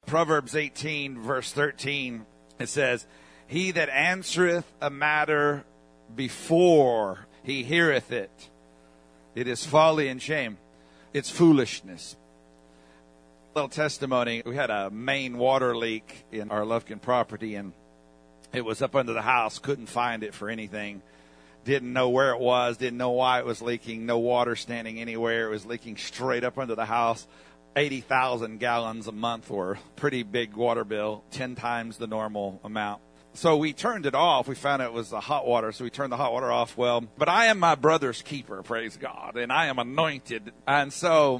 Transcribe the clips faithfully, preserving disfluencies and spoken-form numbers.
Proverbs eighteen, verse thirteen, it says, he that answereth a matter before he heareth it, it is folly and shame. It's foolishness. Little testimony. We had a main water leak in our Lufkin property, and it was up under the house. Couldn't find it for anything. Didn't know where it was. Didn't know why it was leaking. No water standing anywhere. It was leaking straight up under the house. eighty thousand gallons a month, or pretty big water bill, ten times the normal amount. So we turned it off. We found it was the hot water, so we turned the hot water off. Well, but I am my brother's keeper, praise God, and I am anointed. And so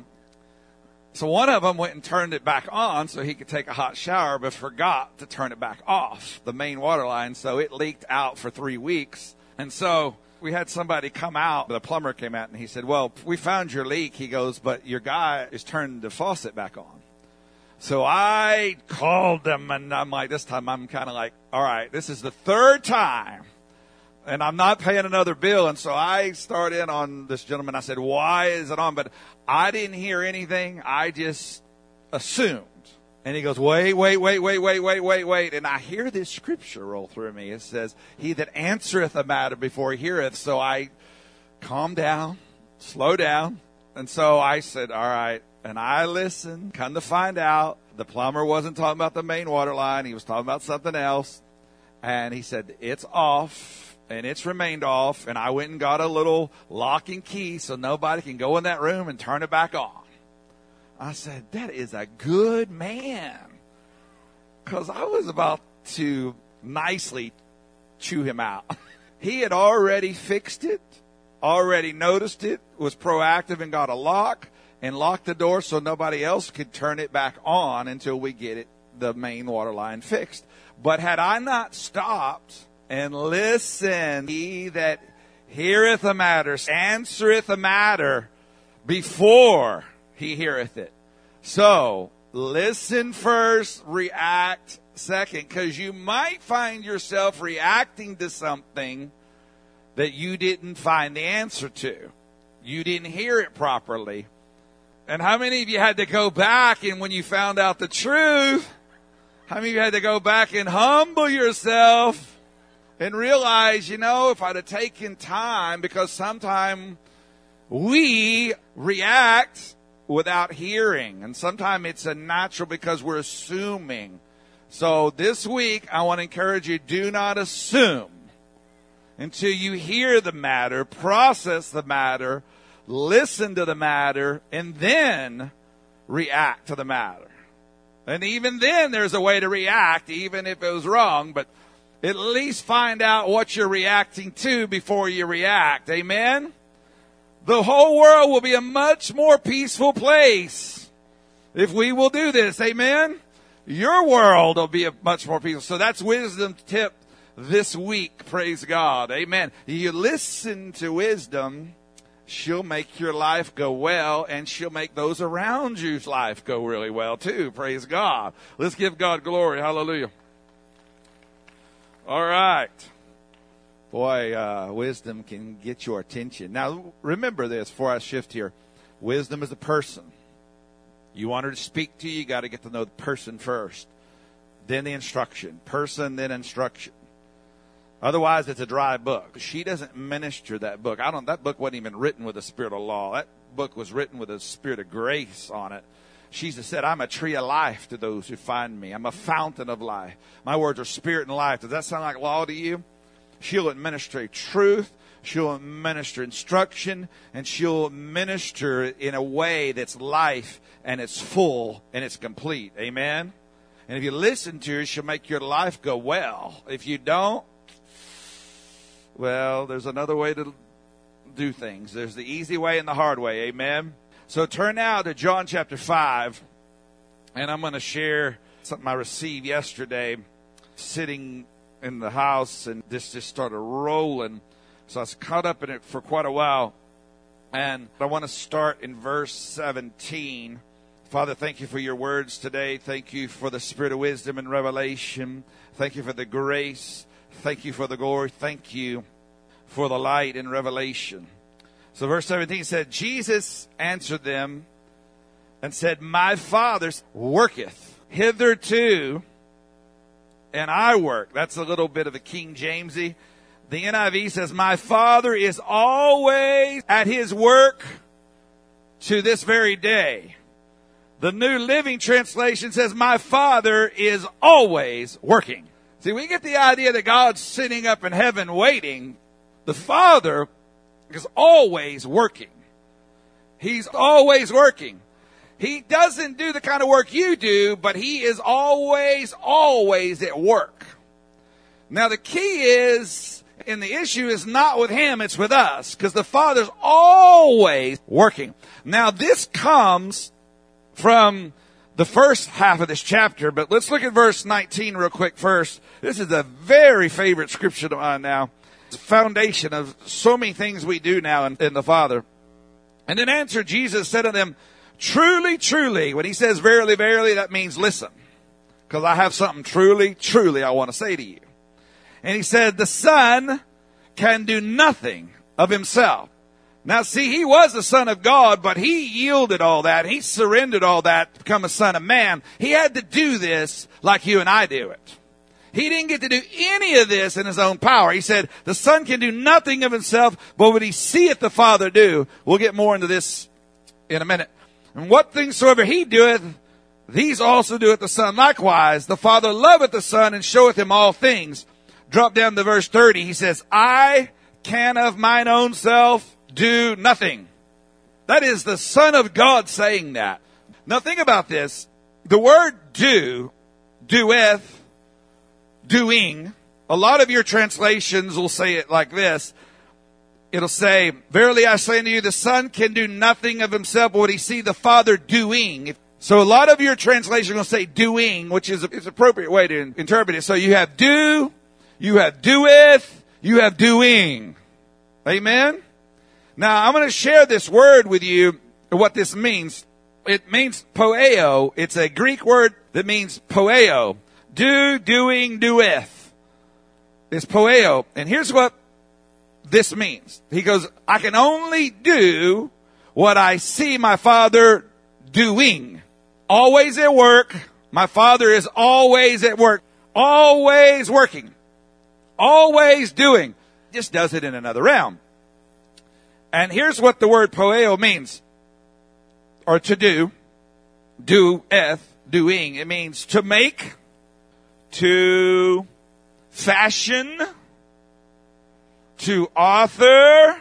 so one of them went and turned it back on so he could take a hot shower, but forgot to turn it back off, the main water line. So it leaked out for three weeks. And so we had somebody come out. The plumber came out, and he said, well, we found your leak. He goes, but your guy is turning the faucet back on. So I called them, and I'm like, this time I'm kind of like, all right, this is the third time, and I'm not paying another bill. And so I started in on this gentleman. I said, why is it on? But I didn't hear anything. I just assumed. And he goes, wait, wait, wait, wait, wait, wait, wait, wait. And I hear this scripture roll through me. It says, he that answereth a matter before he heareth. So I calmed down, slow down. And so I said, all right. And I listened. Come to find out, the plumber wasn't talking about the main water line. He was talking about something else. And he said, it's off, and it's remained off. And I went and got a little lock and key so nobody can go in that room and turn it back on. I said, that is a good man. Because I was about to nicely chew him out. He had already fixed it, already noticed it, was proactive and got a lock, and locked the door so nobody else could turn it back on until we get it, the main water line, fixed. But had I not stopped and listened, he that heareth a matter, answereth a matter before he heareth it. So, listen first, react second, because you might find yourself reacting to something that you didn't find the answer to. You didn't hear it properly. And how many of you had to go back, and when you found out the truth, how many of you had to go back and humble yourself and realize, you know, if I'd have taken time, because sometimes we react without hearing, and sometimes it's a natural because we're assuming. So this week, I want to encourage you, do not assume until you hear the matter, process the matter, listen to the matter, and then react to the matter. And even then, there's a way to react, even if it was wrong, but at least find out what you're reacting to before you react. Amen? The whole world will be a much more peaceful place if we will do this. Amen? Your world will be a much more peaceful. So that's wisdom tip this week. Praise God. Amen. You listen to wisdom, she'll make your life go well, and she'll make those around you's life go really well too. Praise God. Let's give God glory. Hallelujah. All right. Boy, uh, wisdom can get your attention. Now, remember this before I shift here. Wisdom is a person. You want her to speak to you, you got to get to know the person first. Then the instruction. Person, then instruction. Otherwise, it's a dry book. She doesn't minister that book. I don't. That book wasn't even written with a spirit of law. That book was written with a spirit of grace on it. She said, I'm a tree of life to those who find me. I'm a fountain of life. My words are spirit and life. Does that sound like law to you? She'll administer truth. She'll administer instruction. And she'll minister in a way that's life, and it's full, and it's complete. Amen? And if you listen to her, she'll make your life go well. If you don't, well, there's another way to do things. There's the easy way and the hard way. Amen? So turn now to John chapter five. And I'm going to share something I received yesterday sitting in the house, and this just started rolling. So I was caught up in it for quite a while. And I want to start in verse seventeen. Father, thank you for your words today. Thank you for the spirit of wisdom and revelation. Thank you for the grace. Thank you for the glory. Thank you for the light and revelation. So verse seventeen said, Jesus answered them and said, my Father worketh Hitherto, and I work. That's a little bit of a King Jamesy. The N I V says, my Father is always at his work to this very day. The New Living Translation says, my Father is always working. See, we get the idea that God's sitting up in heaven waiting. The Father is always working. He's always working. He doesn't do the kind of work you do, but he is always, always at work. Now, the key is, and the issue is not with him, it's with us, because the Father's always working. Now, this comes from the first half of this chapter, but let's look at verse nineteen real quick first. This is a very favorite scripture of mine now. It's the foundation of so many things we do now in, in the Father. And then answered Jesus, said to them, truly, truly. When he says verily, verily, that means listen. Because I have something truly, truly I want to say to you. And he said, the Son can do nothing of himself. Now see, he was the Son of God, but he yielded all that. He surrendered all that to become a son of man. He had to do this like you and I do it. He didn't get to do any of this in his own power. He said, the Son can do nothing of himself, but what he seeth the Father do. We'll get more into this in a minute. And what things soever he doeth, these also doeth the Son likewise. The Father loveth the Son and showeth him all things. Drop down to verse thirty. He says, I can of mine own self do nothing. That is the Son of God saying that. Now think about this. The word do, doeth, doing. A lot of your translations will say it like this. It'll say, verily I say unto you, the Son can do nothing of himself, but what he see the Father doing. So a lot of your translations will say doing, which is an appropriate way to interpret it. So you have do, you have doeth, you have doing. Amen? Now I'm going to share this word with you, what this means. It means poeo. It's a Greek word that means poeo. Do, doing, doeth. It's poeo. And here's what this means. He goes, I can only do what I see my Father doing. Always at work. My Father is always at work. Always working. Always doing. Just does it in another realm. And here's what the word poeo means. Or to do. Doeth. Doing. It means to make. To fashion. To author.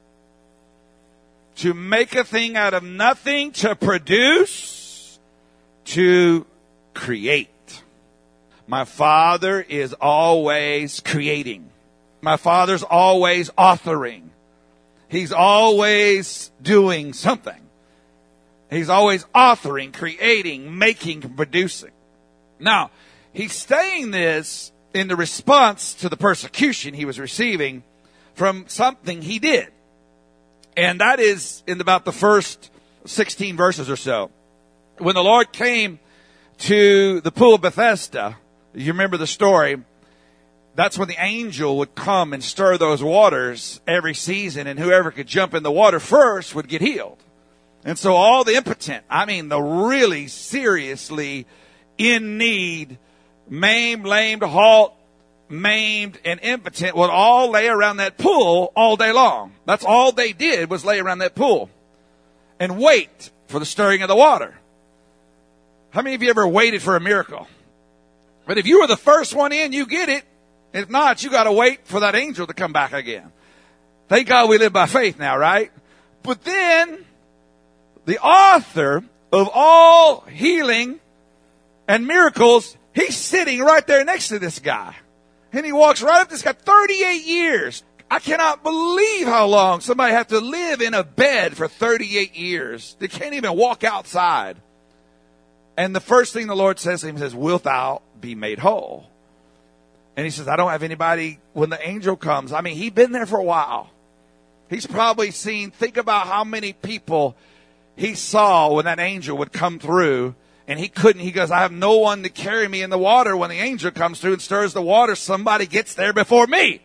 To make a thing out of nothing. To produce. To create. My Father is always creating. My Father's always authoring. He's always doing something. He's always authoring, creating, making, producing. Now, he's saying this in the response to the persecution he was receiving from something he did. And that is in about the first sixteen verses or so. When the Lord came to the pool of Bethesda, you remember the story, that's when the angel would come and stir those waters every season, and whoever could jump in the water first would get healed. And so all the impotent, I mean the really seriously in need, maimed, lamed, halt, maimed, and impotent would all lay around that pool all day long. That's all they did was lay around that pool and wait for the stirring of the water. How many of you ever waited for a miracle? But if you were the first one in, you get it. If not, you got to wait for that angel to come back again. Thank God we live by faith now, right? But then the author of all healing and miracles, he's sitting right there next to this guy. And he walks right up to this guy, thirty-eight years. I cannot believe how long somebody has to live in a bed for thirty-eight years. They can't even walk outside. And the first thing the Lord says to him, he says, wilt thou be made whole? And he says, I don't have anybody. When the angel comes, I mean, he'd been there for a while. He's probably seen, think about how many people he saw when that angel would come through. And he couldn't, he goes, I have no one to carry me in the water. When the angel comes through and stirs the water, somebody gets there before me.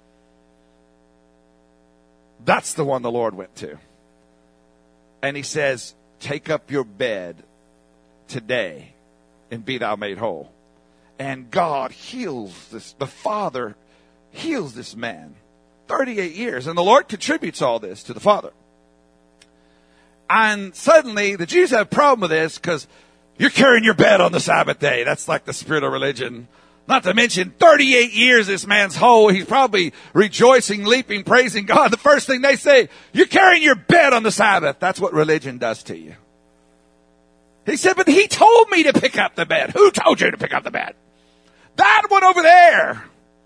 That's the one the Lord went to. And he says, take up your bed today and be thou made whole. And God heals this. The Father heals this man. thirty-eight years. And the Lord contributes all this to the Father. And suddenly the Jews have a problem with this because you're carrying your bed on the Sabbath day. That's like the spirit of religion. Not to mention thirty-eight years this man's whole. He's probably rejoicing, leaping, praising God. The first thing they say, you're carrying your bed on the Sabbath. That's what religion does to you. He said, but he told me to pick up the bed. Who told you to pick up the bed? That one over there.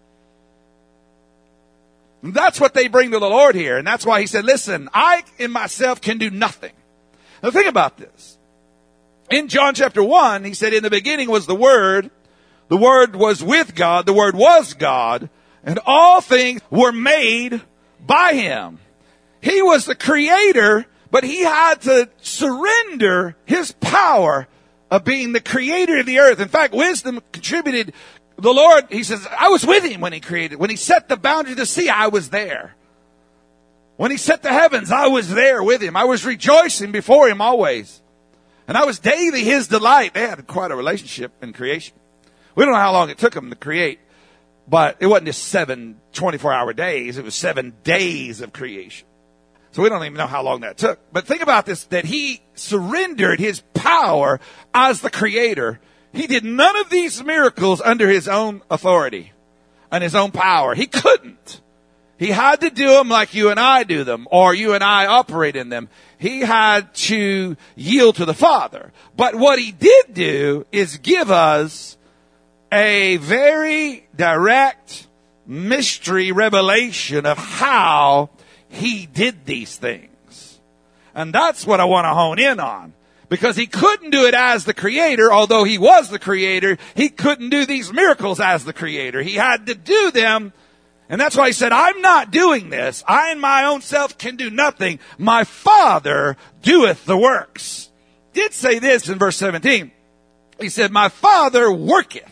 And that's what they bring to the Lord here. And that's why he said, listen, I in myself can do nothing. Now think about this. In John chapter one, he said, in the beginning was the Word. The Word was with God. The Word was God. And all things were made by him. He was the creator, but he had to surrender his power of being the creator of the earth. In fact, wisdom contributed. The Lord, he says, I was with him when he created. When he set the boundary of the sea, I was there. When he set the heavens, I was there with him. I was rejoicing before him always. And I was daily his delight. They had quite a relationship in creation. We don't know how long it took them to create, but it wasn't just seven twenty-four hour days. It was seven days of creation. So we don't even know how long that took. But think about this, that he surrendered his power as the creator. He did none of these miracles under his own authority and his own power. He couldn't. He had to do them like you and I do them, or you and I operate in them. He had to yield to the Father. But what he did do is give us a very direct mystery revelation of how he did these things. And that's what I want to hone in on. Because he couldn't do it as the creator, although he was the creator. He couldn't do these miracles as the creator. He had to do them. And that's why he said, I'm not doing this. I in my own self can do nothing. My Father doeth the works. He did say this in verse seventeen. He said, my Father worketh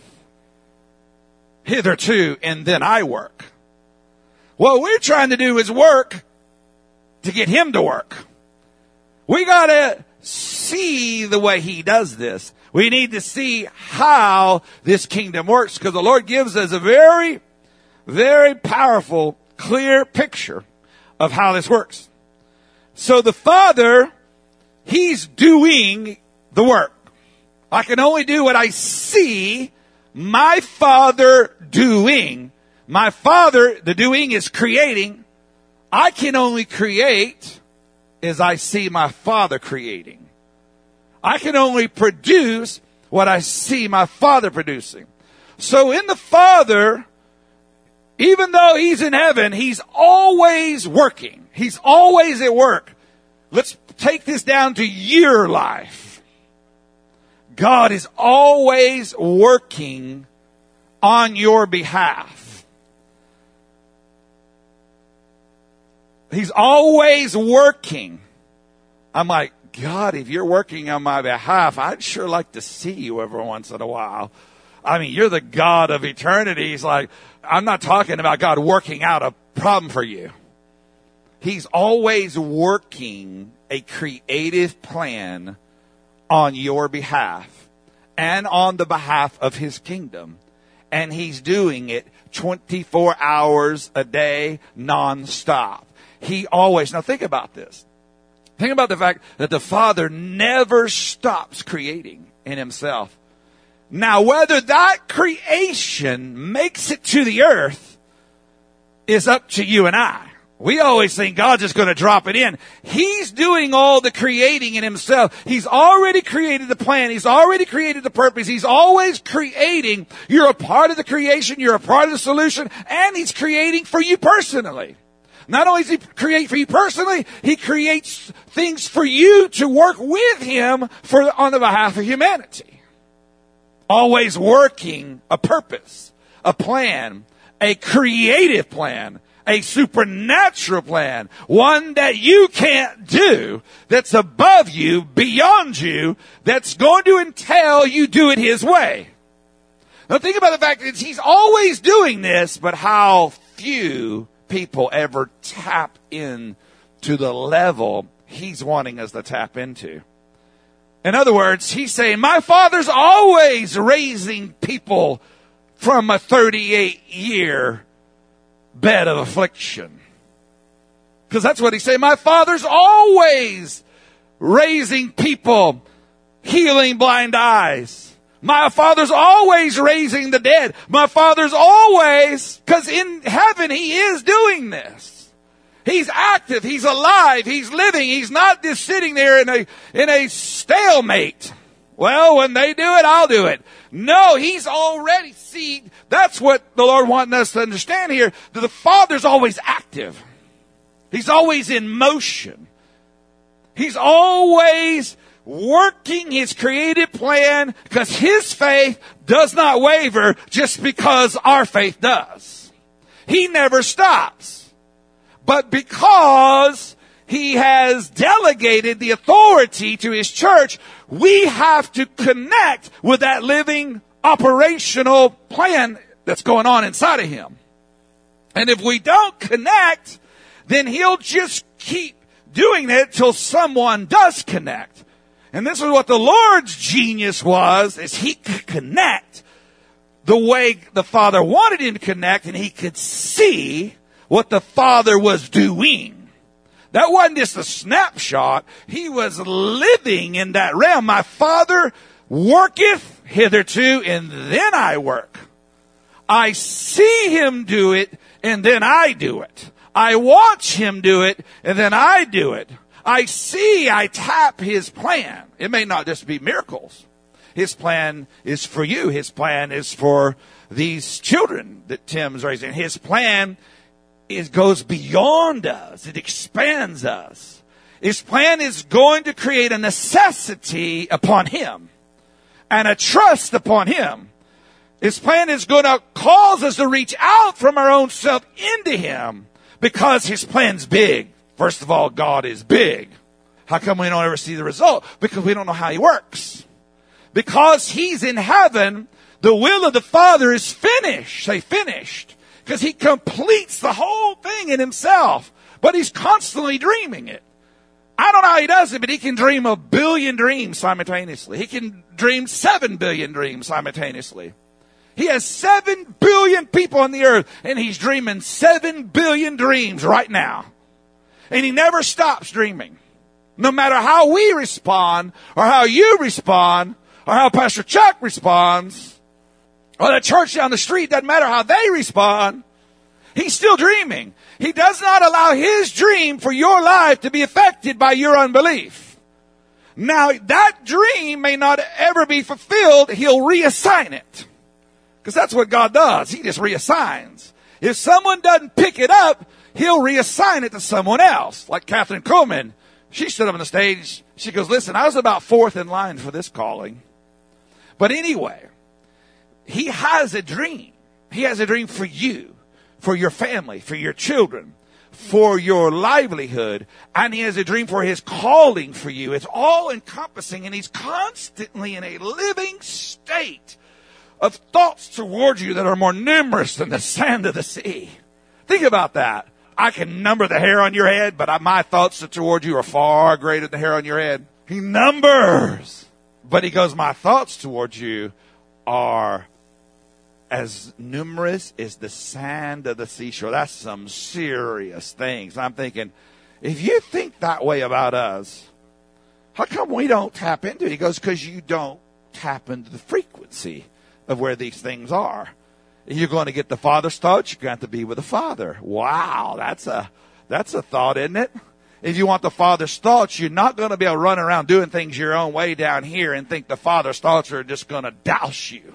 hitherto, and then I work. What we're trying to do is work to get him to work. We gotta see the way he does this. We need to see how this kingdom works, because the Lord gives us a very, very powerful, clear picture of how this works. So the Father, he's doing the work. I can only do what I see my Father doing. My Father, the doing is creating. I can only create as I see my Father creating. I can only produce what I see my Father producing. So in the Father, even though he's in heaven, he's always working. He's always at work. Let's take this down to your life. God is always working on your behalf. He's always working. I'm like, God, if you're working on my behalf, I'd sure like to see you every once in a while. I mean, you're the God of eternity. He's like, I'm not talking about God working out a problem for you. He's always working a creative plan on your behalf and on the behalf of his kingdom. And he's doing it twenty-four hours a day, nonstop. He always, now think about this. Think about the fact that the Father never stops creating in himself. Now, whether that creation makes it to the earth is up to you and I. We always think God's just going to drop it in. He's doing all the creating in himself. He's already created the plan. He's already created the purpose. He's always creating. You're a part of the creation. You're a part of the solution. And he's creating for you personally. Not only does he create for you personally, he creates things for you to work with him for on the behalf of humanity. Always working a purpose, a plan, a creative plan, a supernatural plan, one that you can't do, that's above you, beyond you, that's going to entail you do it his way. Now think about the fact that he's always doing this, but how few people ever tap in to the level he's wanting us to tap into. In other words, he's saying, my Father's always raising people from a thirty-eight year bed of affliction. Because that's what he's saying. My Father's always raising people, healing blind eyes. My Father's always raising the dead. My Father's always, because in heaven he is doing this. He's active. He's alive. He's living. He's not just sitting there in a, in a stalemate. Well, when they do it, I'll do it. No, he's already, see, that's what the Lord wants us to understand here, that the Father's always active. He's always in motion. He's always working his creative plan, because his faith does not waver just because our faith does. He never stops. But because he has delegated the authority to his church, we have to connect with that living operational plan that's going on inside of him. And if we don't connect, then he'll just keep doing it till someone does connect. And this is what the Lord's genius was, is he could connect the way the Father wanted him to connect, and he could see what the Father was doing. That wasn't just a snapshot. He was living in that realm. My Father worketh hitherto, and then I work. I see him do it, and then I do it. I watch him do it, and then I do it. I see, I tap his plan. It may not just be miracles. His plan is for you. His plan is for these children that Tim's raising. His plan It goes beyond us. It expands us. His plan is going to create a necessity upon him and a trust upon him. His plan is going to cause us to reach out from our own self into him, because his plan's big. First of all, God is big. How come we don't ever see the result? Because we don't know how he works. Because he's in heaven, the will of the Father is finished. Say finished. Because he completes the whole thing in himself. But he's constantly dreaming it. I don't know how he does it, but he can dream a billion dreams simultaneously. He can dream seven billion dreams simultaneously. He has seven billion people on the earth, and he's dreaming seven billion dreams right now. And he never stops dreaming. No matter how we respond, or how you respond, or how Pastor Chuck responds, or the church down the street, doesn't matter how they respond, he's still dreaming. He does not allow his dream for your life to be affected by your unbelief. Now, that dream may not ever be fulfilled. He'll reassign it. Because that's what God does. He just reassigns. If someone doesn't pick it up, he'll reassign it to someone else. Like Catherine Coleman. She stood up on the stage. She goes, listen, I was about fourth in line for this calling. But anyway, he has a dream. He has a dream for you, for your family, for your children, for your livelihood. And he has a dream for his calling for you. It's all encompassing, and he's constantly in a living state of thoughts towards you that are more numerous than the sand of the sea. Think about that. I can number the hair on your head, but my thoughts towards you are far greater than the hair on your head. He numbers. But he goes, my thoughts towards you are as numerous as the sand of the seashore. That's some serious things. I'm thinking, if you think that way about us, how come we don't tap into it? He goes, because you don't tap into the frequency of where these things are. If you're going to get the Father's thoughts, you're going to have to be with the Father. Wow, that's a that's a thought, isn't it? If you want the Father's thoughts, you're not going to be able to run around doing things your own way down here and think the Father's thoughts are just going to douse you.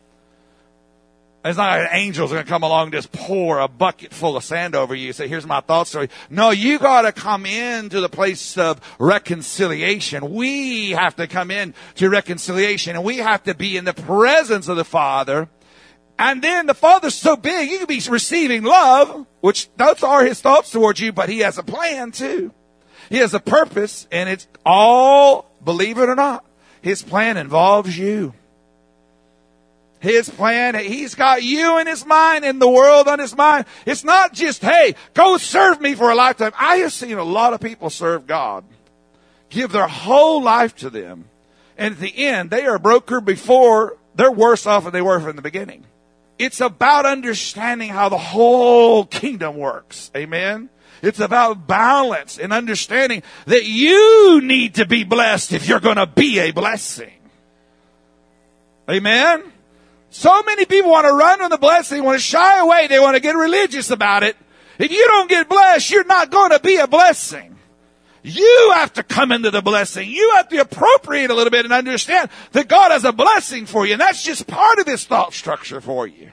It's not like an angel's going to come along and just pour a bucket full of sand over you and say, here's my thoughts. No, you got to come into the place of reconciliation. We have to come in to reconciliation, and we have to be in the presence of the Father. And then the Father's so big, you can be receiving love, which those are his thoughts towards you, but he has a plan too. He has a purpose, and it's all, believe it or not, his plan involves you. His plan, he's got you in his mind and the world on his mind. It's not just, hey, go serve me for a lifetime. I have seen a lot of people serve God, give their whole life to them, And at the end, they are broker before, they're worse off than they were from the beginning. It's about understanding how the whole kingdom works. Amen? It's about balance and understanding that you need to be blessed if you're going to be a blessing. Amen? So many people want to run from the blessing, want to shy away, they want to get religious about it. If you don't get blessed, you're not going to be a blessing. You have to come into the blessing. You have to appropriate a little bit and understand that God has a blessing for you. And that's just part of his thought structure for you.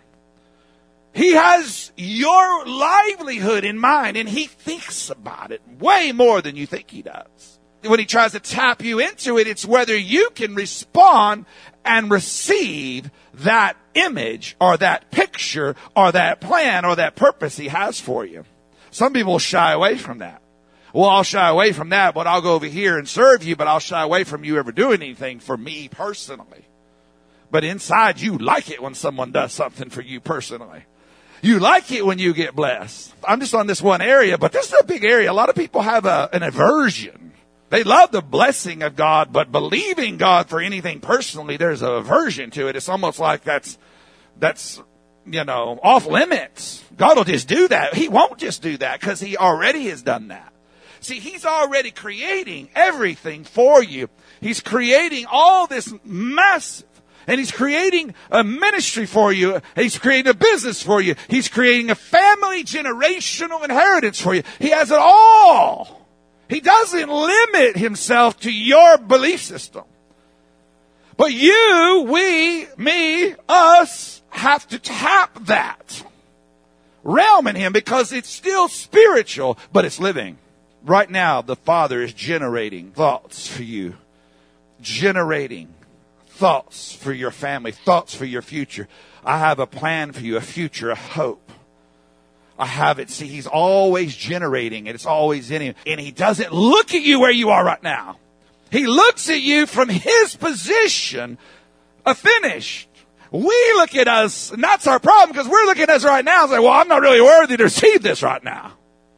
He has your livelihood in mind, and he thinks about it way more than you think he does. When he tries to tap you into it, it's whether you can respond and receive that image or that picture or that plan or that purpose he has for you. Some people will shy away from that. Well, I'll shy away from that, but I'll go over here and serve you, but I'll shy away from you ever doing anything for me personally. But inside, you like it when someone does something for you personally. You like it when you get blessed. I'm just on this one area, but this is a big area. A lot of people have a, an aversion. They love the blessing of God, but believing God for anything personally, there's an aversion to it. It's almost like that's, that's, you know, off limits. God will just do that. He won't just do that because he already has done that. See, he's already creating everything for you. He's creating all this massive, and he's creating a ministry for you. He's creating a business for you. He's creating a family generational inheritance for you. He has it all. He doesn't limit himself to your belief system. But you, we, me, us have to tap that realm in him because it's still spiritual, but it's living. Right now, the Father is generating thoughts for you. Generating thoughts for your family, thoughts for your future. I have a plan for you, a future, a hope. I have it. See, he's always generating it. It's always in him. And he doesn't look at you where you are right now. He looks at you from his position of finished. We look at us, and that's our problem because we're looking at us right now and say, well, I'm not really worthy to receive this right now.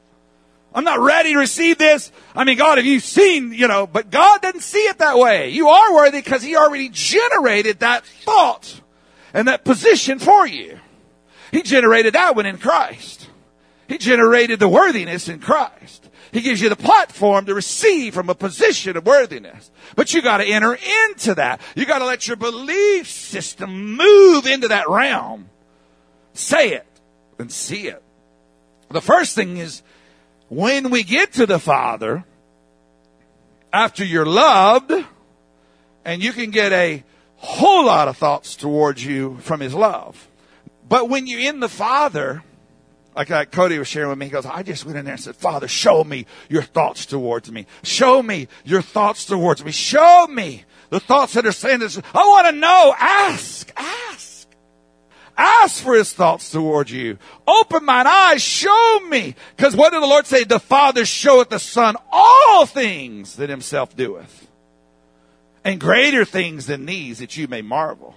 I'm not ready to receive this. I mean, God, have you seen, you know, but God doesn't see it that way. You are worthy because he already generated that thought and that position for you. He generated that one in Christ. He generated the worthiness in Christ. He gives you the platform to receive from a position of worthiness. But you got to enter into that. You got to let your belief system move into that realm. Say it and see it. The first thing is, when we get to the Father, after you're loved, and you can get a whole lot of thoughts towards you from his love. But when you're in the Father, like, like Cody was sharing with me, he goes, I just went in there and said, Father, show me your thoughts towards me. Show me your thoughts towards me. Show me the thoughts that are saying this. I want to know. Ask, ask. Ask for his thoughts towards you. Open mine eyes. Show me. Because what did the Lord say? The Father showeth the Son all things that himself doeth. And greater things than these that you may marvel.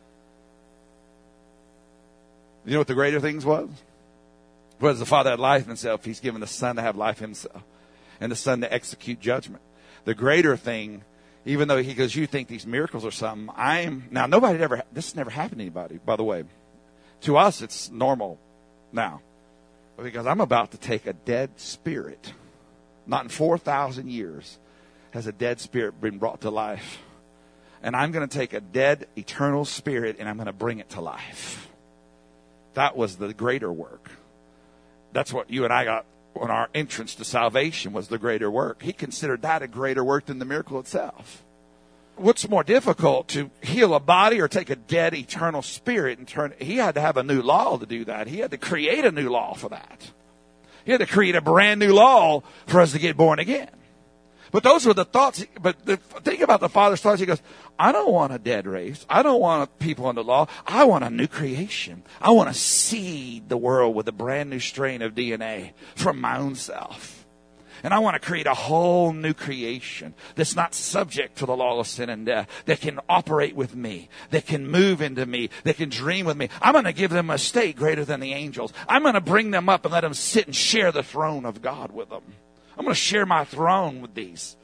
You know what the greater things was? Whereas the Father had life himself, he's given the Son to have life himself. And the Son to execute judgment. The greater thing, even though he goes, you think these miracles are something, I'm, now nobody ever, this never happened to anybody, by the way. To us, it's normal now. Because I'm about to take a dead spirit. Not in four thousand years has a dead spirit been brought to life. And I'm going to take a dead, eternal spirit and I'm going to bring it to life. That was the greater work. That's what you and I got on our entrance to salvation, was the greater work. He considered that a greater work than the miracle itself. What's more difficult, to heal a body or take a dead eternal spirit and turn? He had to have a new law to do that. He had to create a new law for that. He had to create a brand new law for us to get born again. But those were the thoughts. But the thing about the Father's thoughts, he goes, I don't want a dead race. I don't want people under law. I want a new creation. I want to seed the world with a brand new strain of D N A from my own self. And I want to create a whole new creation that's not subject to the law of sin and death, that can operate with me, that can move into me, that can dream with me. I'm going to give them a state greater than the angels. I'm going to bring them up and let them sit and share the throne of God with them. I'm going to share my throne with these.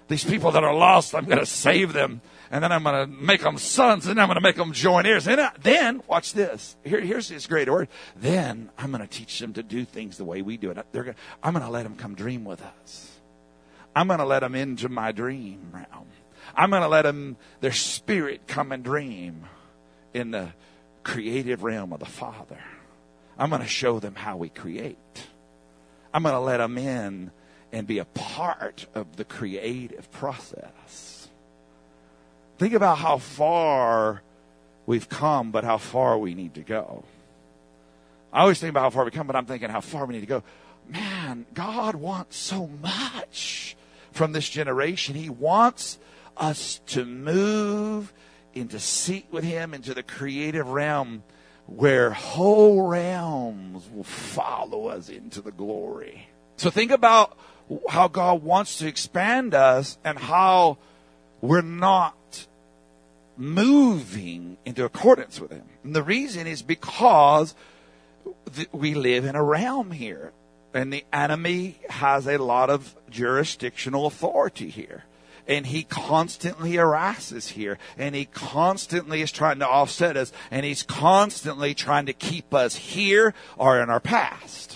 These people that are lost, I'm going to save them. And then I'm going to make them sons, and then I'm going to make them joint heirs. And then, watch this. Here, here's his great word. Then I'm going to teach them to do things the way we do it. They're going, I'm going to let them come dream with us. I'm going to let them into my dream realm. I'm going to let them, their spirit come and dream in the creative realm of the Father. I'm going to show them how we create. I'm going to let them in and be a part of the creative process. Think about how far we've come, but how far we need to go. I always think about how far we come, but I'm thinking how far we need to go. Man, God wants so much from this generation. He wants us to move into seat with Him into the creative realm where whole realms will follow us into the glory. So think about how God wants to expand us and how we're not moving into accordance with Him. And the reason is because th- we live in a realm here. And the enemy has a lot of jurisdictional authority here. And he constantly harasses here. And he constantly is trying to offset us. And he's constantly trying to keep us here or in our past.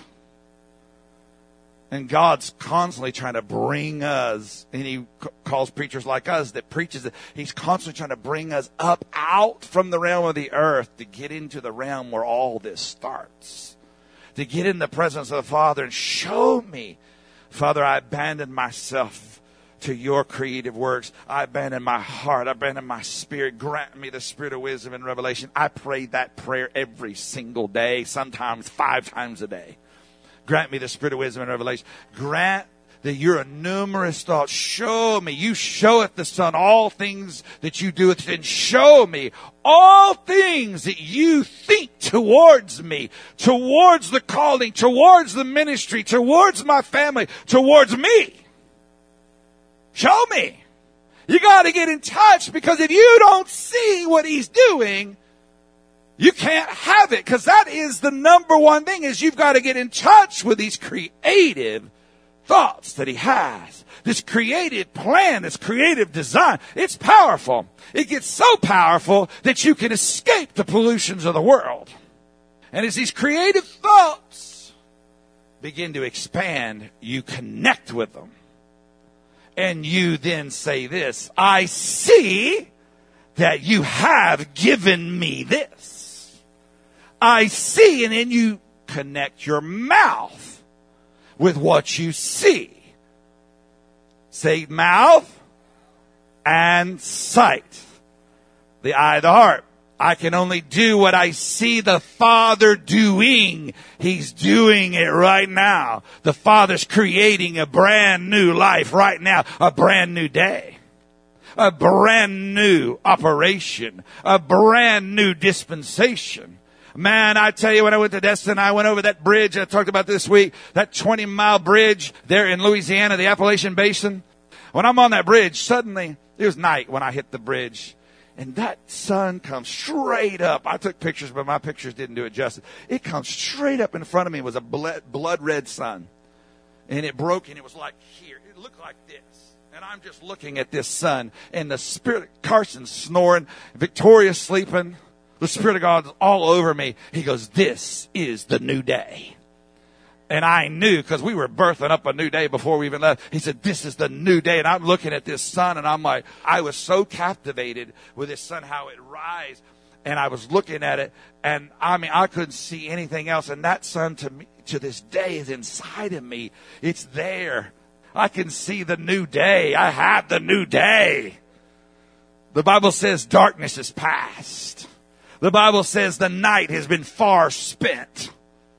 And God's constantly trying to bring us, and He calls preachers like us that preaches it. He's constantly trying to bring us up out from the realm of the earth to get into the realm where all this starts. To get in the presence of the Father and show me, Father, I abandon myself to your creative works. I abandon my heart. I abandon my spirit. Grant me the spirit of wisdom and revelation. I pray that prayer every single day, sometimes five times a day. Grant me the spirit of wisdom and revelation. Grant that you're a numerous thought. Show me. You showeth the Son all things that you do. And show me all things that you think towards me, towards the calling, towards the ministry, towards my family, towards me. Show me. You got to get in touch, because if you don't see what He's doing, you can't have it, because that is the number one thing, is you've got to get in touch with these creative thoughts that He has. This creative plan, this creative design. It's powerful. It gets so powerful that you can escape the pollutions of the world. And as these creative thoughts begin to expand, you connect with them. And you then say this, I see that you have given me this. I see, and then you connect your mouth with what you see. Say mouth and sight. The eye, the heart. I can only do what I see the Father doing. He's doing it right now. The Father's creating a brand new life right now. A brand new day. A brand new operation. A brand new dispensation. Man, I tell you, when I went to Destin, I went over that bridge I talked about this week, that twenty mile bridge there in Louisiana, the Appalachian Basin. When I'm on that bridge, suddenly, it was night when I hit the bridge, and that sun comes straight up. I took pictures, but my pictures didn't do it justice. It comes straight up in front of me. It was a blood red sun, and it broke, and it was like here. It looked like this. And I'm just looking at this sun, and the Spirit, Carson's snoring, Victoria's sleeping. The Spirit of God's all over me. He goes, this is the new day. And I knew, because we were birthing up a new day before we even left. He said, this is the new day. And I'm looking at this sun, and I'm like, I was so captivated with this sun, how it rise. And I was looking at it, and I mean, I couldn't see anything else. And that sun to me, to this day, is inside of me. It's there. I can see the new day. I have the new day. The Bible says darkness is past. The Bible says the night has been far spent.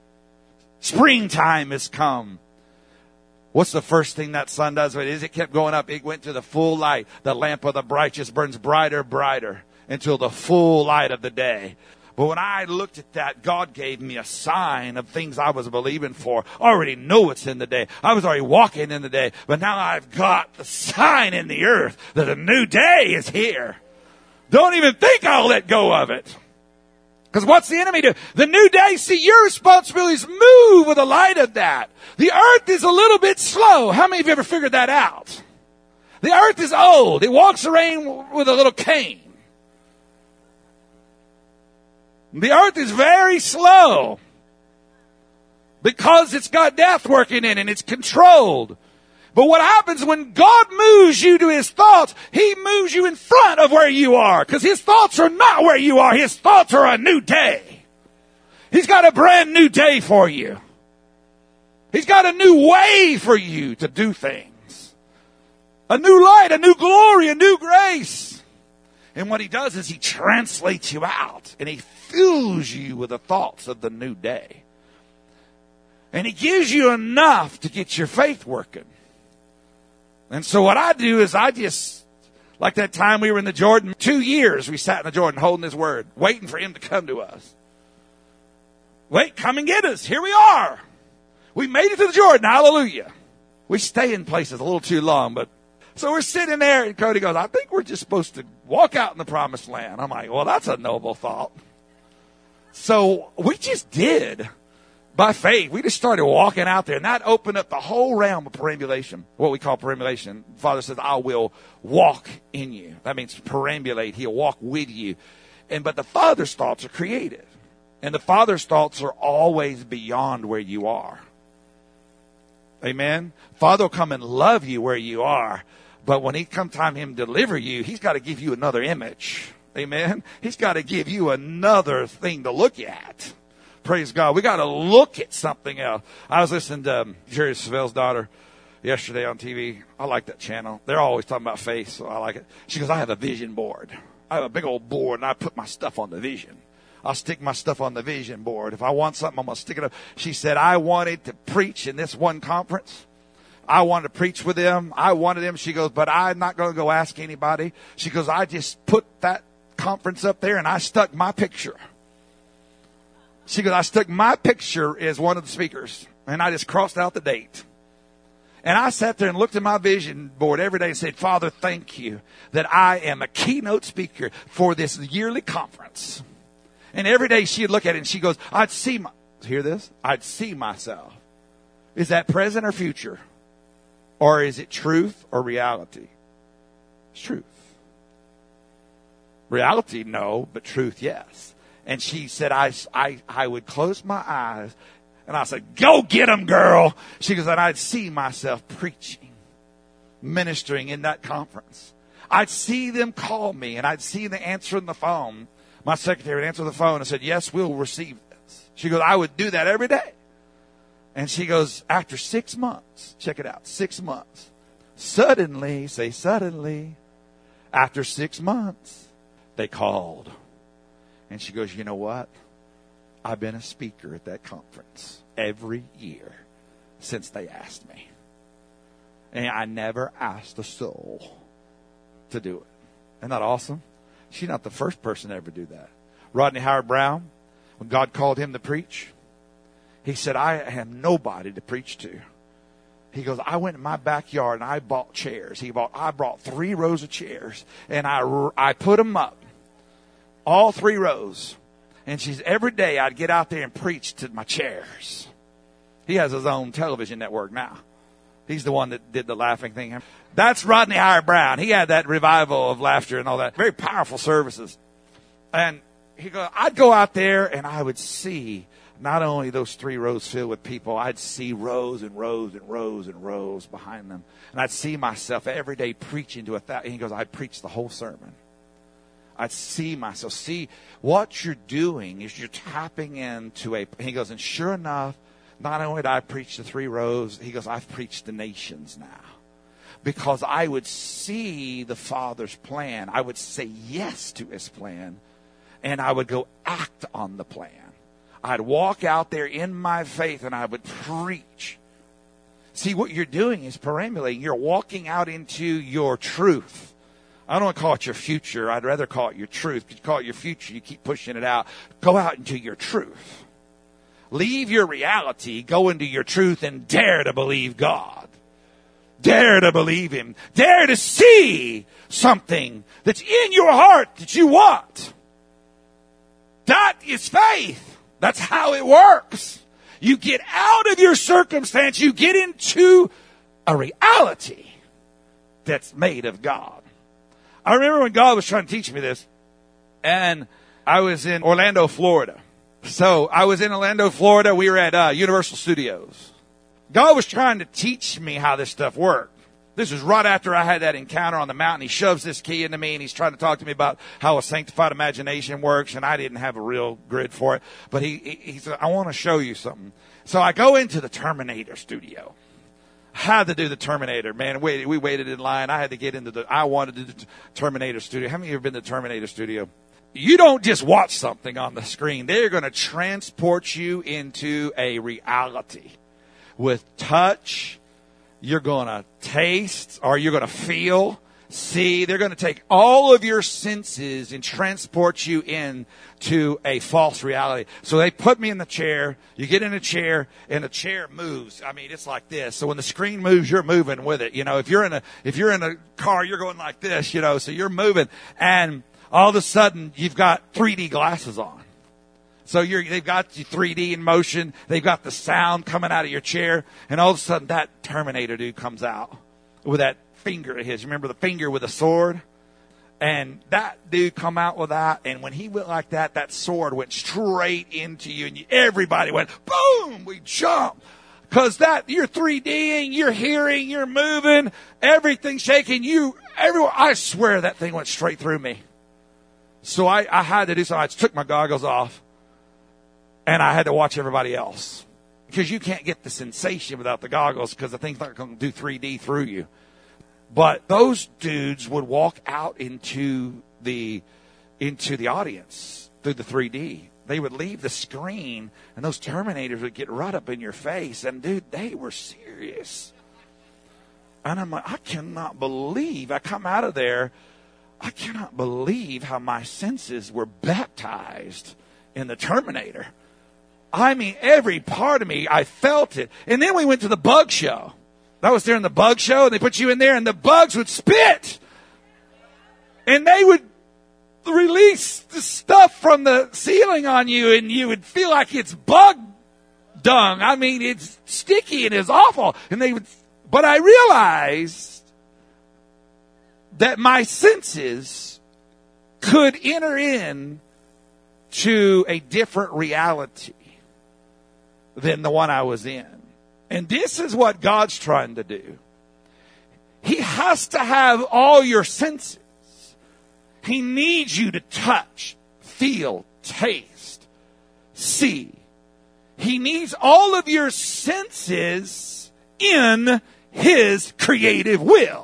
Springtime has come. What's the first thing that sun does? Is it kept going up. It went to the full light. The lamp of the righteous burns brighter, brighter until the full light of the day. But when I looked at that, God gave me a sign of things I was believing for. I already know it's in the day. I was already walking in the day. But now I've got the sign in the earth that a new day is here. Don't even think I'll let go of it. Because what's the enemy do? The new day, see, your responsibility is move with the light of that. The earth is a little bit slow. How many of you ever figured that out? The earth is old. It walks around with a little cane. The earth is very slow because it's got death working in it and it's controlled. But what happens when God moves you to his thoughts, he moves you in front of where you are, because his thoughts are not where you are. His thoughts are a new day. He's got a brand new day for you. He's got a new way for you to do things. A new light, a new glory, a new grace. And what he does is he translates you out and he fills you with the thoughts of the new day. And he gives you enough to get your faith working. And so what I do is I just, like that time we were in the Jordan, two years we sat in the Jordan holding his word, waiting for him to come to us. Wait, come and get us. Here we are. We made it to the Jordan. Hallelujah. We stay in places a little too long, but so we're sitting there and Cody goes, I think we're just supposed to walk out in the promised land. I'm like, well, that's a noble thought. So we just did. By faith, we just started walking out there, and that opened up the whole realm of perambulation, what we call perambulation. Father says, I will walk in you. That means perambulate. He'll walk with you. And but the Father's thoughts are creative. And the Father's thoughts are always beyond where you are. Amen? Father will come and love you where you are. But when he comes time him to deliver you, he's got to give you another image. Amen? He's got to give you another thing to look at. Praise God. We got to look at something else. I was listening to um, Jerry Savelle's daughter yesterday on T V. I like that channel. They're always talking about faith, so I like it. She goes, I have a vision board. I have a big old board, and I put my stuff on the vision. I'll stick my stuff on the vision board. If I want something, I'm going to stick it up. She said, I wanted to preach in this one conference. I wanted to preach with them. I wanted them. She goes, but I'm not going to go ask anybody. She goes, I just put that conference up there, and I stuck my picture. She goes, I stuck my picture as one of the speakers, and I just crossed out the date. And I sat there and looked at my vision board every day and said, Father, thank you that I am a keynote speaker for this yearly conference. And every day she'd look at it and she goes, I'd see my, hear this? I'd see myself. Is that present or future? Or is it truth or reality? It's truth. Reality, no, but truth, yes. And she said, I, I, I would close my eyes, and I said, go get them, girl. She goes, and I'd see myself preaching, ministering in that conference. I'd see them call me, and I'd see them answering the phone. My secretary would answer the phone and said, yes, we'll receive this. She goes, I would do that every day. And she goes, after six months, check it out, six months. Suddenly, say suddenly, after six months, they called. And she goes, you know what? I've been a speaker at that conference every year since they asked me. And I never asked a soul to do it. Isn't that awesome? She's not the first person to ever do that. Rodney Howard-Browne, when God called him to preach, he said, I have nobody to preach to. He goes, I went in my backyard and I bought chairs. He bought, I brought three rows of chairs and I, I put them up. All three rows. And she's every day I'd get out there and preach to my chairs. He has his own television network now. He's the one that did the laughing thing. That's Rodney Howard-Browne. He had that revival of laughter and all that. Very powerful services. And he go, I'd go out there and I would see not only those three rows filled with people, I'd see rows and rows and rows and rows behind them. And I'd see myself every day preaching to a thousand. He goes, I'd preach the whole sermon. I'd see myself. See, what you're doing is you're tapping into a, he goes, and sure enough, not only did I preach the three rows, he goes, I've preached the nations now. Because I would see the Father's plan. I would say yes to his plan. And I would go act on the plan. I'd walk out there in my faith and I would preach. See, what you're doing is perambulating. You're walking out into your truth. I don't want to call it your future. I'd rather call it your truth. Because you call it your future, you keep pushing it out. Go out into your truth. Leave your reality. Go into your truth and dare to believe God. Dare to believe him. Dare to see something that's in your heart that you want. That is faith. That's how it works. You get out of your circumstance. You get into a reality that's made of God. I remember when God was trying to teach me this, and I was in Orlando, Florida. So I was in Orlando, Florida. We were at uh, Universal Studios. God was trying to teach me how this stuff worked. This was right after I had that encounter on the mountain. He shoves this key into me, and he's trying to talk to me about how a sanctified imagination works, and I didn't have a real grid for it. But he, he, he said, I want to show you something. So I go into the Terminator studio. I had to do the Terminator, man. We, we waited in line. I had to get into the, I wanted to do the Terminator studio. How many of you have been to the Terminator studio? You don't just watch something on the screen. They're going to transport you into a reality with touch. You're going to taste, or you're going to feel, see. They're going to take all of your senses and transport you into a false reality. So they put me in the chair. You get in a chair, and the chair moves. I mean, it's like this. So when the screen moves, you're moving with it. You know, if you're in a if you're in a car, you're going like this. You know, so you're moving, and all of a sudden, you've got three D glasses on. So you're, they've got you three D in motion. They've got the sound coming out of your chair. And all of a sudden, that Terminator dude comes out with that finger of his. Remember the finger with the sword? And that dude come out with that. And when he went like that, that sword went straight into you. And you, everybody went, boom, we jumped. Because that, you're three D'ing, you're hearing, you're moving, everything's shaking. You, everyone, I swear that thing went straight through me. So I, I had to do something. I took my goggles off, and I had to watch everybody else. Because you can't get the sensation without the goggles, because the thing's not going to do three D through you. But those dudes would walk out into the into the audience through the three D. They would leave the screen, and those Terminators would get right up in your face. And, dude, they were serious. And I'm like, I cannot believe I come out of there. I cannot believe how my senses were baptized in the Terminator. I mean, every part of me, I felt it. And then we went to the bug show. That was during the bug show, and they put you in there, and the bugs would spit. And they would release the stuff from the ceiling on you, and you would feel like it's bug dung. I mean, it's sticky and it's awful. And they would, but I realized that my senses could enter in to a different reality than the one I was in. And this is what God's trying to do. He has to have all your senses. He needs you to touch, feel, taste, see. He needs all of your senses in His creative will.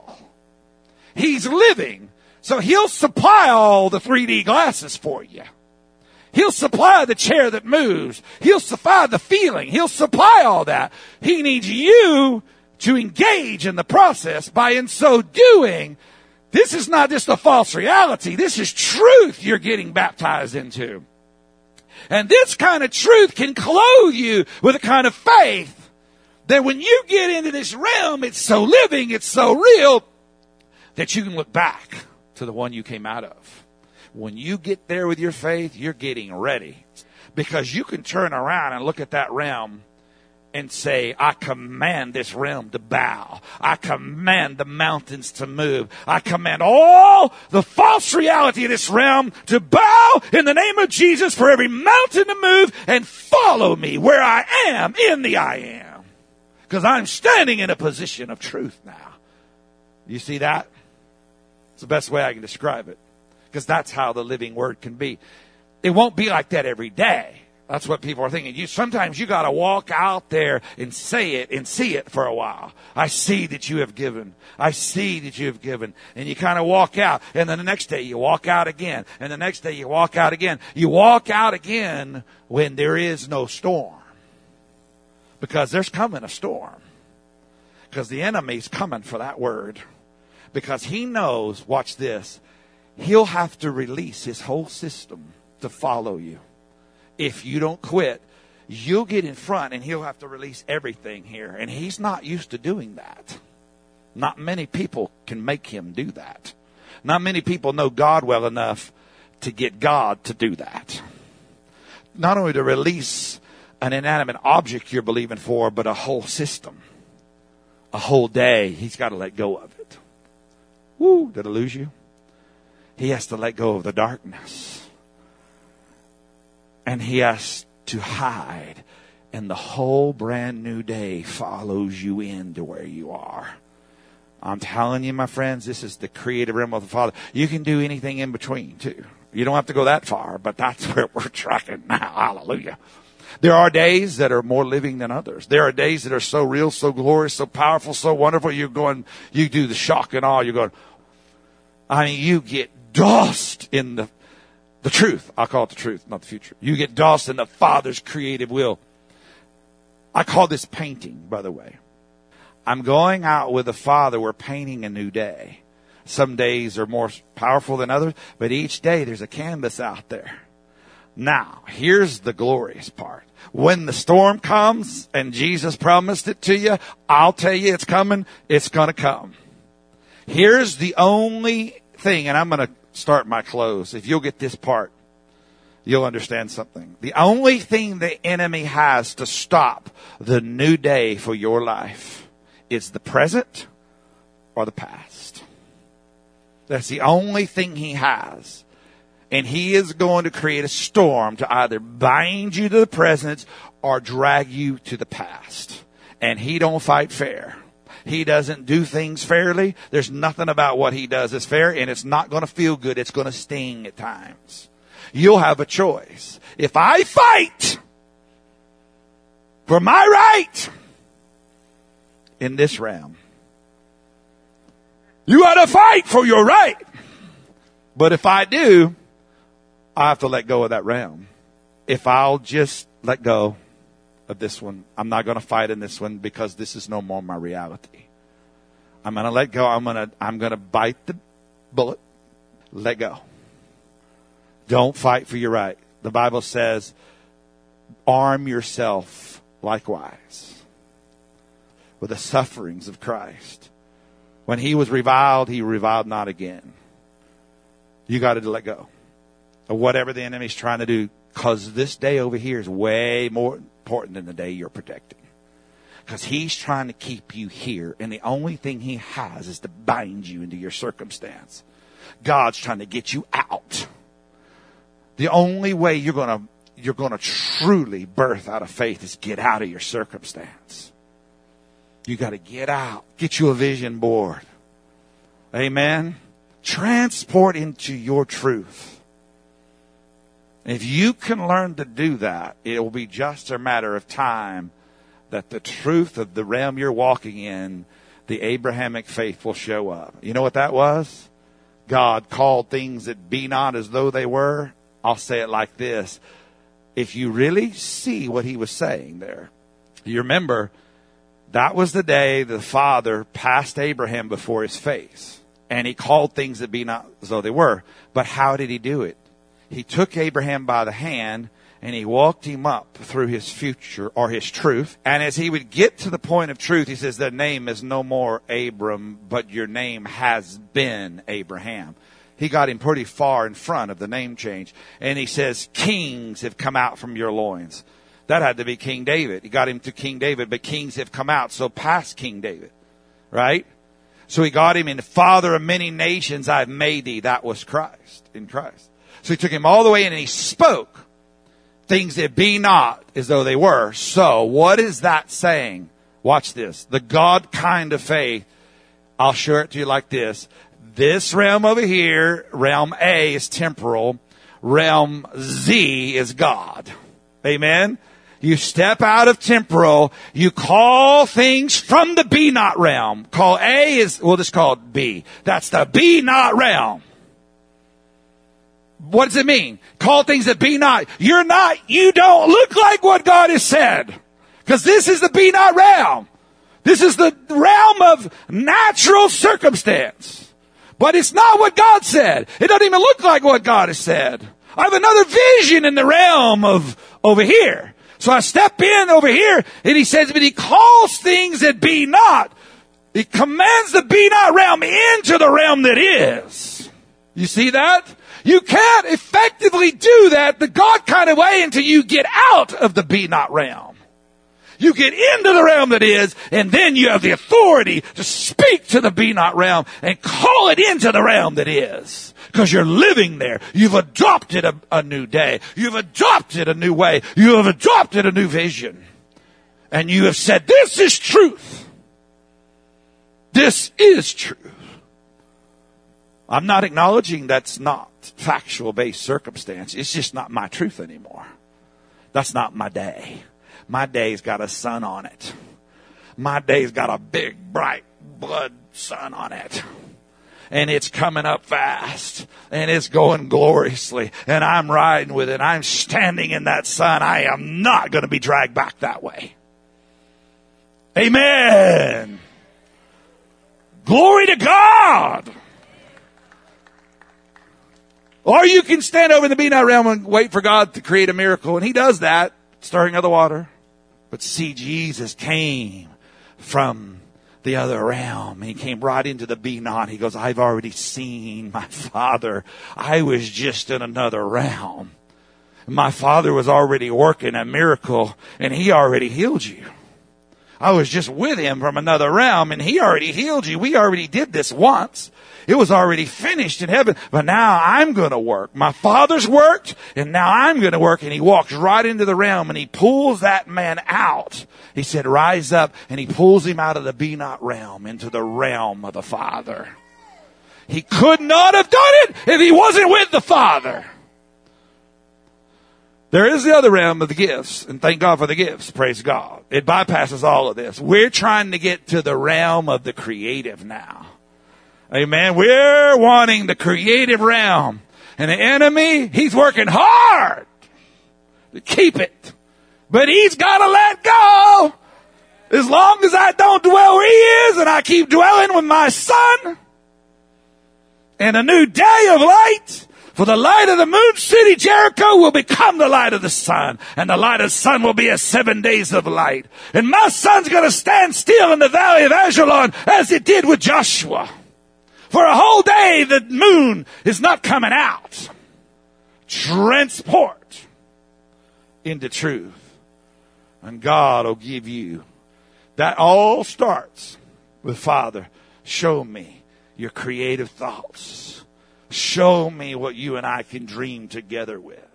He's living, so He'll supply all the three D glasses for you. He'll supply the chair that moves. He'll supply the feeling. He'll supply all that. He needs you to engage in the process. By in so doing, this is not just a false reality. This is truth you're getting baptized into. And this kind of truth can clothe you with a kind of faith that when you get into this realm, it's so living, it's so real, that you can look back to the one you came out of. When you get there with your faith, you're getting ready. Because you can turn around and look at that realm and say, I command this realm to bow. I command the mountains to move. I command all the false reality of this realm to bow in the name of Jesus, for every mountain to move and follow me where I am in the I am. Because I'm standing in a position of truth now. You see that? It's the best way I can describe it. Because that's how the living word can be. It won't be like that every day. That's what people are thinking. You sometimes you got to walk out there and say it and see it for a while. I see that you have given. I see that you have given. And you kind of walk out. And then the next day you walk out again. And the next day you walk out again. You walk out again when there is no storm. Because there's coming a storm. Because the enemy's coming for that word. Because he knows, watch this, he'll have to release his whole system to follow you. If you don't quit, you'll get in front and he'll have to release everything here. And he's not used to doing that. Not many people can make him do that. Not many people know God well enough to get God to do that. Not only to release an inanimate object you're believing for, but a whole system. A whole day, he's got to let go of it. Woo, did I lose you? He has to let go of the darkness. And he has to hide. And the whole brand new day follows you into where you are. I'm telling you, my friends, this is the creative realm of the Father. You can do anything in between, too. You don't have to go that far, but that's where we're tracking now. Hallelujah. There are days that are more living than others. There are days that are so real, so glorious, so powerful, so wonderful. You're going, you do the shock and awe. You're going, I mean, you get doused in the, the truth. I'll call it the truth, not the future. You get doused in the Father's creative will. I call this painting, by the way. I'm going out with the Father. We're painting a new day. Some days are more powerful than others, but each day there's a canvas out there. Now, here's the glorious part. When the storm comes and Jesus promised it to you, I'll tell you it's coming. It's going to come. Here's the only thing, and I'm going to start my close. If you'll get this part, you'll understand something. The only thing the enemy has to stop the new day for your life is the present or the past. That's the only thing he has. And he is going to create a storm to either bind you to the present or drag you to the past. And he don't fight fair. He doesn't do things fairly. There's nothing about what he does is fair, and it's not going to feel good. It's going to sting at times. You'll have a choice. If I fight for my right in this realm, you ought to fight for your right. But if I do, I have to let go of that realm. If I'll just let go of this one, I'm not going to fight in this one because this is no more my reality. I'm going to let go. I'm going to, I'm going to bite the bullet. Let go. Don't fight for your right. The Bible says, arm yourself likewise with the sufferings of Christ. When he was reviled, he reviled not again. You got to let go of whatever the enemy's trying to do, because this day over here is way more important than the day you're protecting. Because he's trying to keep you here, and the only thing he has is to bind you into your circumstance. God's trying to get you out. The only way you're going to you're going to truly birth out of faith is get out of your circumstance. You got to get out. Get you a vision board. Amen. Transport into your truth. If you can learn to do that, it will be just a matter of time that the truth of the realm you're walking in, the Abrahamic faith, will show up. You know what that was? God called things that be not as though they were. I'll say it like this. If you really see what he was saying there, you remember that was the day the Father passed Abraham before his face. And he called things that be not as though they were. But how did he do it? He took Abraham by the hand and he walked him up through his future or his truth. And as he would get to the point of truth, he says, the name is no more Abram, but your name has been Abraham. He got him pretty far in front of the name change. And he says, kings have come out from your loins. That had to be King David. He got him to King David, but kings have come out. So past King David, right? So he got him in Father of many nations I've made thee. That was Christ, in Christ. So he took him all the way in and he spoke things that be not as though they were. So what is that saying? Watch this. The God kind of faith. I'll show it to you like this. This realm over here, realm A is temporal. Realm Z is God. Amen. You step out of temporal. You call things from the be not realm. Call A is, we'll just call it B. That's the be not realm. What does it mean? Call things that be not. You're not, you don't look like what God has said. Because this is the be not realm. This is the realm of natural circumstance. But it's not what God said. It doesn't even look like what God has said. I have another vision in the realm of over here. So I step in over here and he says, but he calls things that be not. He commands the be not realm into the realm that is. You see that? You can't effectively do that the God kind of way until you get out of the be not realm. You get into the realm that is, and then you have the authority to speak to the be not realm and call it into the realm that is. Because you're living there. You've adopted a, a new day. You've adopted a new way. You have adopted a new vision. And you have said, this is truth. This is truth. I'm not acknowledging that's not factual based circumstance. It's just not my truth anymore. That's not my day. My day's got a sun on it. My day's got a big, bright blood sun on it. And it's coming up fast. And it's going gloriously. And I'm riding with it. I'm standing in that sun. I am not going to be dragged back that way. Amen. Glory to God. Or you can stand over in the be not realm and wait for God to create a miracle. And he does that, stirring of the water. But see, Jesus came from the other realm. He came right into the be not. He goes, I've already seen my Father. I was just in another realm. My Father was already working a miracle, and he already healed you. I was just with him from another realm, and he already healed you. We already did this once. It was already finished in heaven. But now I'm going to work. My Father's worked, and now I'm going to work. And he walks right into the realm, and he pulls that man out. He said, rise up. And he pulls him out of the be not realm into the realm of the Father. He could not have done it if he wasn't with the Father. There is the other realm of the gifts, and thank God for the gifts. Praise God. It bypasses all of this. We're trying to get to the realm of the creative now. Amen. We're wanting the creative realm. And the enemy, he's working hard to keep it. But he's got to let go. As long as I don't dwell where he is and I keep dwelling with my Son and a new day of light. For the light of the moon city, Jericho, will become the light of the sun. And the light of the sun will be as seven days of light. And my son's going to stand still in the valley of Ajalon as it did with Joshua. For a whole day, the moon is not coming out. Transport into truth. And God will give you. That all starts with, Father, show me your creative thoughts. Show me what you and I can dream together with.